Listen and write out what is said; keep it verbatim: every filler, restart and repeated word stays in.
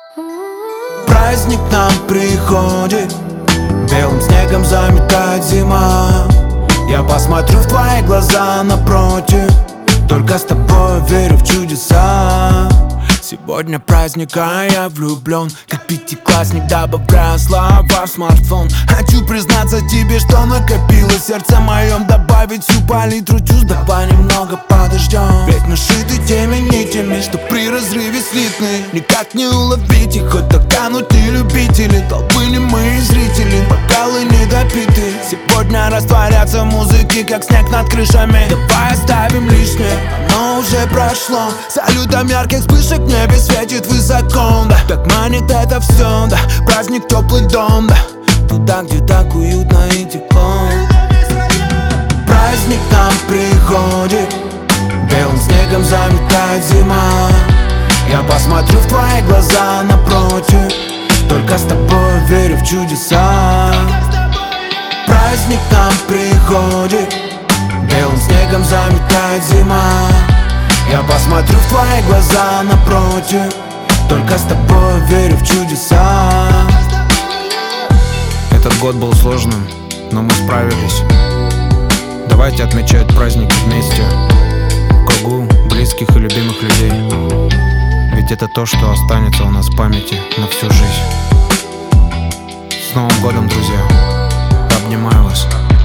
Праздник к нам приходит, белым снегом заметает зима. Я посмотрю в твои глаза напротив, только с тобой верю в чудеса. Сегодня праздник, а я влюблен, как пятиклассник, добавляю слова в смартфон. Хочу признаться тебе, что накопило сердце моем, добавить всю палитру чувств. Давай немного подождем, ведь мы шиты теми нитями, что при разрыве слитны. Никак не уловить их, хоть доканут и любители. Толпы немые зрители, бокалы недопиты. Сегодня растворятся музыки, как снег над крышами. Давай оставим лишнее, оно уже прошло. Салютом ярких вспышек в небе светит высоко, да. Так манит это все, да. Праздник, теплый дом, да. Туда, где так уютно и тепло. Праздник к нам приходит, белым снегом заметает зима. Я посмотрю в твои глаза напротив, только с тобой верю в чудеса. Праздник к нам приходит, белым снегом заметает зима. Я посмотрю в твои глаза напротив, только с тобой верю в чудеса. Этот год был сложным, но мы справились. Давайте отмечать праздники вместе, в кругу близких и любимых людей. Ведь это то, что останется у нас в памяти на всю жизнь. С Новым годом, друзья! Обнимаю вас.